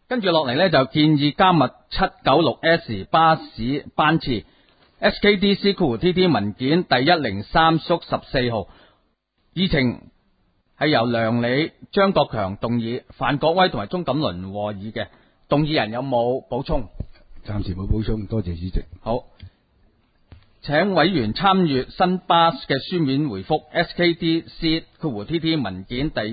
跟住落嚟呢，就建議加密 796S 巴士班次 SKDC-TT 文件第103/14號，議程係由梁理、張國強動議，范國威同埋鍾錦麟和議嘅。動議人有冇補充？ 暫時冇補充，多謝主席。 好，請委員參閱新巴嘅書面回覆 SKDC-TT 文件第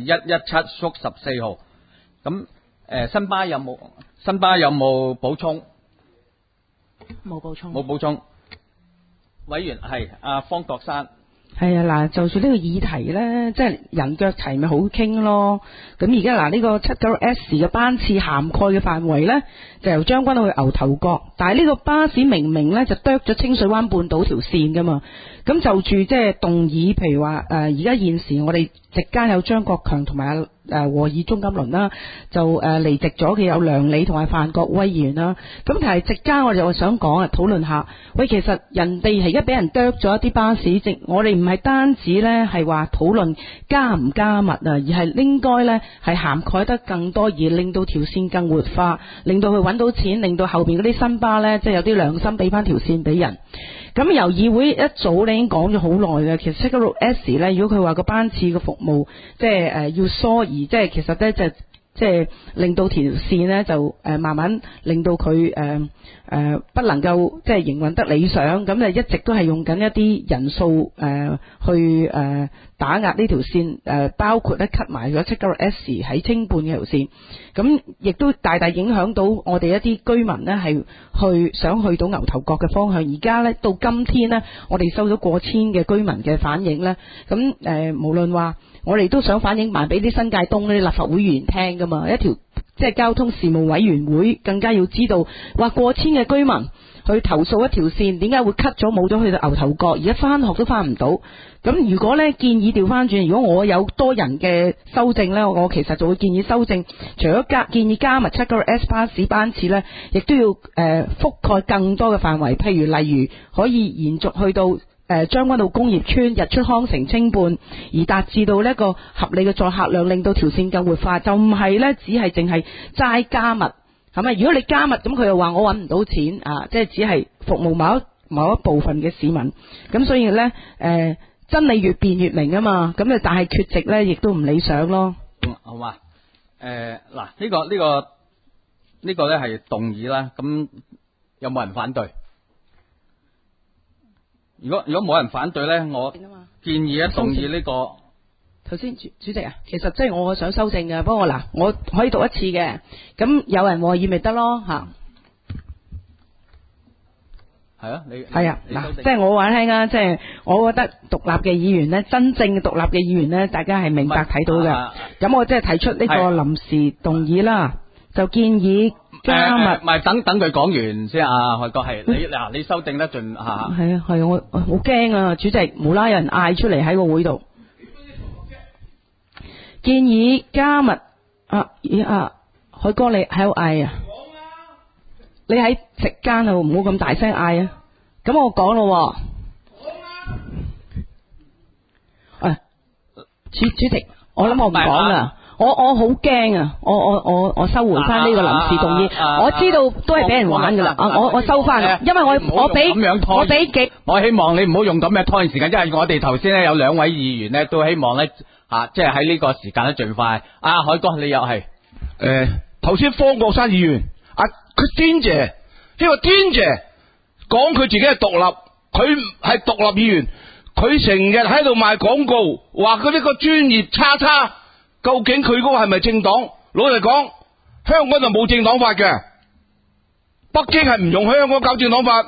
117/14號。咁新巴有冇補充？ 冇補充。 冇補充。委員係阿方國珊。 係啊，嗱，就算呢個議題呢，即係人腳齊咪好傾咯。咁而家嗱，呢個796S 嘅班次涵蓋嘅範圍呢，就由將軍澳去牛頭角，但係呢個巴士明明呢，就剁咗清水灣半島條線噶嘛。咁就住即係動議，譬如話而家現時我哋席間有張國強同埋和議鍾錦麟啦，就離席咗嘅有梁理同埋范國威議員啦。咁但係席間我哋又想講討論下，喂，其實人哋係而家俾人剁咗一啲巴士，我哋唔係單止呢係話討論加唔加密啊，而係應該呢係涵蓋得更多，而令到條線更活化，令到佢揾到錢，令到後邊嗰啲新巴呢，即係有啲良心俾翻條線俾人。咁由議會一早你已經講咗好耐嘅，其實796S 呢，如果佢話個班次嘅服務即係要疏移，即係其實呢就即係令到條線呢就慢慢令到佢不能夠即係營運得理想，咁就一直都係用緊一啲人數去打壓呢條線，包括咧 cut 埋咗796S 喺清半嘅條線，咁亦都大大影響到我哋一啲居民呢係想去到牛頭角嘅方向。而家呢，到今天呢，我哋收咗過千嘅居民嘅反映呢，咁無論話我哋都想反映埋俾啲新界東嗰啲立法會議員聽噶嘛，一條即係交通事務委員會更加要知道，話過千嘅居民去投訴一條線，點解會 cut 咗冇咗去到牛頭角，而家翻學都翻唔到。咁如果呢建議調翻轉，如果我有多人嘅修正呢，我其實就會建議修正，除咗建議加密796S巴士班次呢，亦都要覆蓋更多嘅範圍，譬如例如可以延續去到將軍澳工業村、日出康城、清半，而達至到呢個合理嘅載客量，令到條線更活化，就唔係呢只係淨係齋加密，係咪？如果你加密，咁佢又話我揾唔到錢啊，即係只係服務某一部分嘅市民，咁所以呢，真理越辯越明啊嘛，咁但係缺席呢亦都唔理想咯。 好嘛？嗱，呢個呢係動議啦，咁有冇人反對？如果冇人反對呢，我建議咧動議呢個。 頭先主席啊，其實即係我想修正嘅，不過嗱，我可以讀一次嘅，咁有人和議咪得咯吓。係啊，你係啊嗱，即係我話聽啊，即係我覺得獨立嘅議員呢，真正嘅獨立嘅議員呢，大家係明白睇到嘅。咁我即係提出呢個臨時動議啦，就建議加密。 唔係等佢講完先啊，海哥係你修正得盡吓。 係啊，我好驚啊，主席無啦有人嗌出嚟喺個會度。建議加密海哥你喺度嗌啊！你喺席間度唔好咁大聲嗌啊！咁我講咯，主席，我諗我唔講啦，我好驚啊！我收回翻呢個臨時動議，我知道都係俾人玩噶啦，我收翻，因為我俾我希望你唔好用咁嘅拖延時間，因為我哋頭先咧有兩位議員咧都希望咧即係喺呢個時間咧盡快。海哥你又係頭先方國珊議員Christine姐，呢個天姐講佢自己係獨立，佢係獨立議員，佢成日喺度賣廣告，話佢呢個專業叉叉，究竟佢嗰個係咪政黨？老實講，香港就冇政黨法嘅，北京係唔容許香港搞政黨法，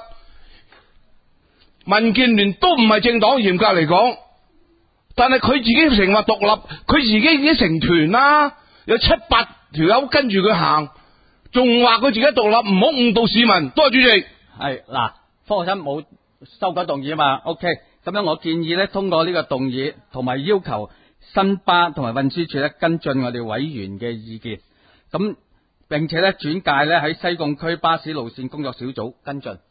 民建聯都唔係政黨，嚴格嚟講，但係佢自己成日話獨立，佢自己已經成團啦，有7-8條友跟住佢行。仲話佢自己獨立，唔好誤導市民。多謝主席。 係嗱，方國珊冇修改動議啊嘛。OK，咁樣我建議咧通過呢個動議，同埋要求新巴同埋運輸署咧跟進我哋委員嘅意見，咁並且咧轉介咧喺西貢區巴士路線工作小組跟進。